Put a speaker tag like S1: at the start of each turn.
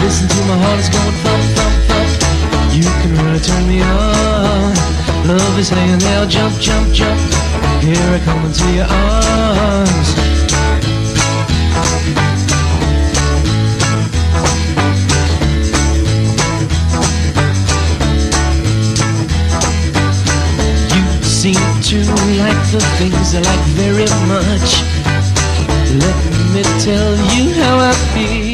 S1: listen to my heart is going thump, thump, thump. You can really turn me on. Love is hanging there, jump, jump, jump. Here I come into your arms. You seem to like the things I like very much. Let me tell you how I feel.